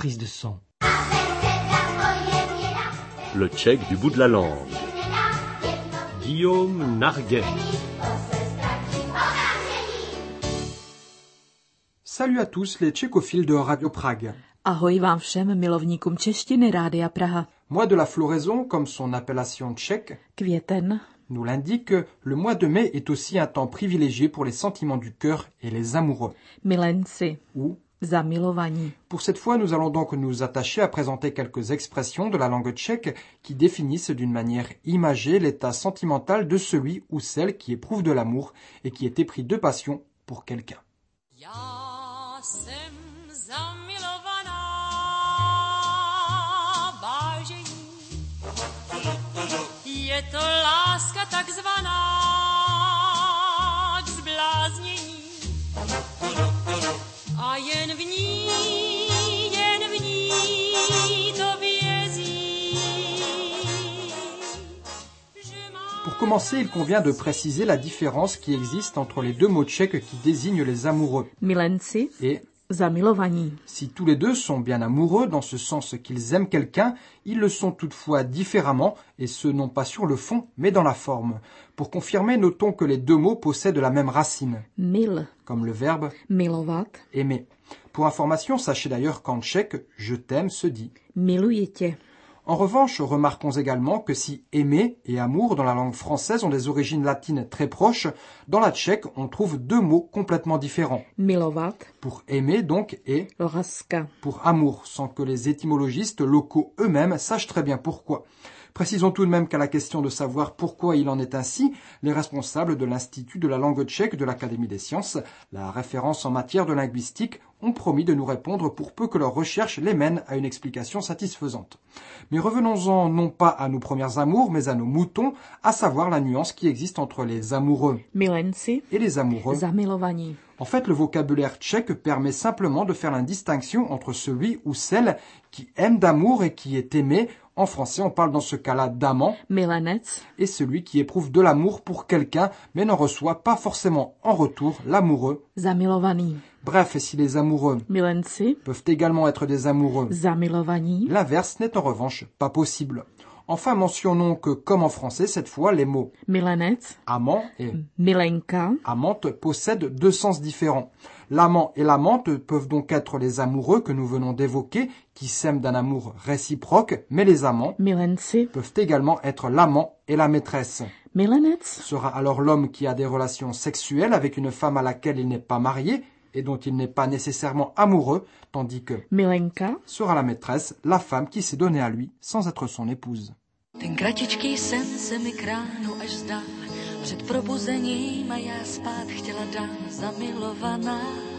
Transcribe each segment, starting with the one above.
prise de sang. Le tchèque du bout de la langue. Guillaume Narguet. Salut à tous les tchécophiles de Radio Prague. Ahoj vám všem milovníkům češtiny Rádia Praha. Mois de la floraison, comme son appellation tchèque, Květen nous l'indique, le mois de mai est aussi un temps privilégié pour les sentiments du cœur et les amoureux. milenci, Ou, zamilovaní. pour cette fois, nous allons donc nous attacher à présenter quelques expressions de la langue tchèque qui définissent d'une manière imagée l'état sentimental de celui ou celle qui éprouve de l'amour et qui est épris de passion pour quelqu'un. Já jsem zamilovaná, vážení. Je to láska takzvaná k zbláznění. A jen v ní to vězí. Pour commencer, il convient de préciser la différence qui existe entre les deux mots tchèques qui désignent les amoureux. Milenci, Et zamilovaní. si tous les deux sont bien amoureux dans ce sens qu'ils aiment quelqu'un, ils le sont toutefois différemment, et ce non pas sur le fond, mais dans la forme. Pour confirmer, notons que les deux mots possèdent la même racine, Mil, comme le verbe milovat, aimer. Pour information, sachez d'ailleurs qu'en tchèque, je t'aime se dit. miluji tě. En revanche, remarquons également que si aimer et amour dans la langue française ont des origines latines très proches, dans la tchèque, on trouve deux mots complètement différents. Milovat, Pour aimer donc et láska. pour amour, sans que les étymologistes locaux eux-mêmes sachent très bien pourquoi. Précisons tout de même qu'à la question de savoir pourquoi il en est ainsi, les responsables de l'Institut de la langue tchèque de l'Académie des sciences, la référence en matière de linguistique, ont promis de nous répondre pour peu que leurs recherches les mènent à une explication satisfaisante. Mais revenons-en non pas à nos premiers amours, mais à nos moutons, à savoir la nuance qui existe entre les amoureux Milenci, et les amoureux. zamilovaní. En fait, le vocabulaire tchèque permet simplement de faire la distinction entre celui ou celle qui aime d'amour et qui est aimé. En français, on parle dans ce cas-là d'amant, Milenec, et celui qui éprouve de l'amour pour quelqu'un, mais n'en reçoit pas forcément en retour l'amoureux. zamilovaný. Bref, et si les amoureux Milenci, peuvent également être des amoureux, zamilovaní. l'inverse n'est en revanche pas possible. Enfin, mentionnons que, comme en français, cette fois, les mots Milenec, amant et milenka, amante possèdent deux sens différents. L'amant et l'amante peuvent donc être les amoureux que nous venons d'évoquer, qui s'aiment d'un amour réciproque, mais les amants milenci, peuvent également être l'amant et la maîtresse. milenec, Sera alors l'homme qui a des relations sexuelles avec une femme à laquelle il n'est pas marié et dont il n'est pas nécessairement amoureux, tandis que milenka, sera la maîtresse, la femme qui s'est donnée à lui sans être son épouse. Ten kratičký sen se mi k ránu až zdál, před probuzením a já spát chtěla dál zamilovaná.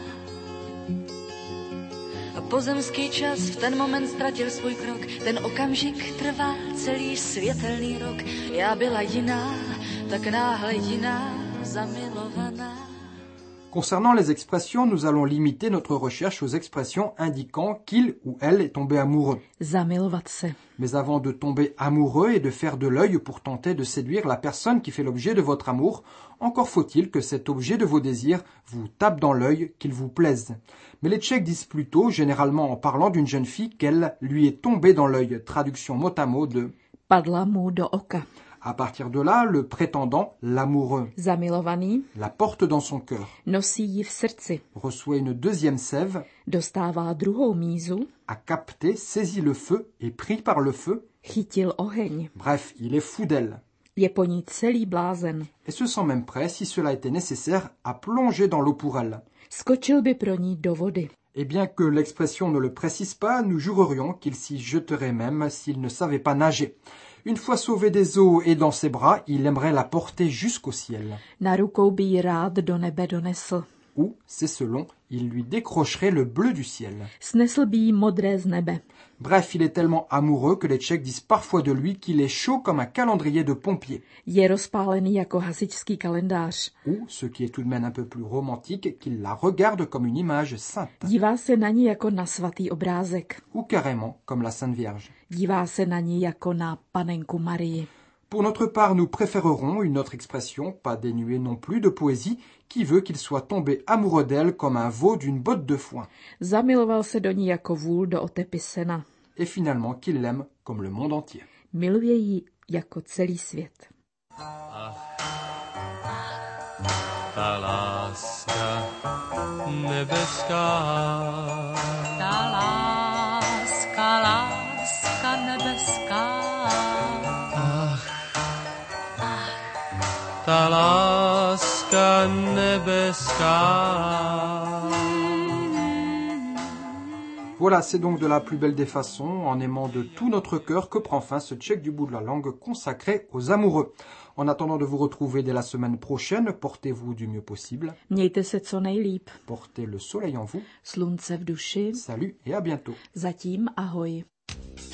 A pozemský čas v ten moment ztratil svůj krok, ten okamžik trvá celý světelný rok. Já byla jiná, tak náhle jiná, zamilovaná. Concernant les expressions, nous allons limiter notre recherche aux expressions indiquant qu'il ou elle est tombé amoureux. zamilovat se. Mais avant de tomber amoureux et de faire de l'œil pour tenter de séduire la personne qui fait l'objet de votre amour, encore faut-il que cet objet de vos désirs vous tape dans l'œil, qu'il vous plaise. Mais les Tchèques disent plutôt, généralement en parlant d'une jeune fille, qu'elle lui est tombée dans l'œil. Traduction mot à mot de Padla mu do oka. à partir de là, le prétendant, l'amoureux, Zamilovaný la porte dans son cœur, nosí ji v srdci. reçoit une deuxième sève, Dostává druhou mízu, a capté, saisit le feu et pris par le feu. chytil oheň. Bref, il est fou d'elle. Je po ní celý blázen. Et se sent même prêt, si cela était nécessaire, à plonger dans l'eau pour elle. Skočil by pro ní do vody. Et bien que l'expression ne le précise pas, nous jurerions qu'il s'y jeterait même s'il ne savait pas nager. Une fois sauvé des eaux et dans ses bras, il aimerait la porter jusqu'au ciel. Na rukou by ji rád do nebe donesl. Ou, c'est selon, il lui décrocherait le bleu du ciel. Snesl by jí modré z nebe. Bref, il est tellement amoureux que les Tchèques disent parfois de lui qu'il est chaud comme un calendrier de pompier. Je rozpálený jako hasičský kalendář. Ou, ce qui est tout de même un peu plus romantique, qu'il la regarde comme une image sainte. Dívá se na ní jako na svatý obrázek. Ou carrément comme la Sainte Vierge. Dívá se na ní jako na panenku Marii. Pour notre part, nous préférerons une autre expression, pas dénuée non plus de poésie, qui veut qu'il soit tombé amoureux d'elle comme un veau d'une botte de foin. Zamiloval se do ní jako vůl do otepy sena. Et finalement qu'il l'aime comme le monde entier. Miluje ji jako celý svět. Ta láska nebeská. Ta láska, láska nebeská. Ta láska nebeská. Voilà, c'est donc de la plus belle des façons, en aimant de tout notre cœur, que prend fin ce Tchèque du bout de la langue consacré aux amoureux. En attendant de vous retrouver dès la semaine prochaine, portez-vous du mieux possible. Mějte se co nejlíp. Portez le soleil en vous. Slunce v duši. Salut et à bientôt. Zatím ahoj.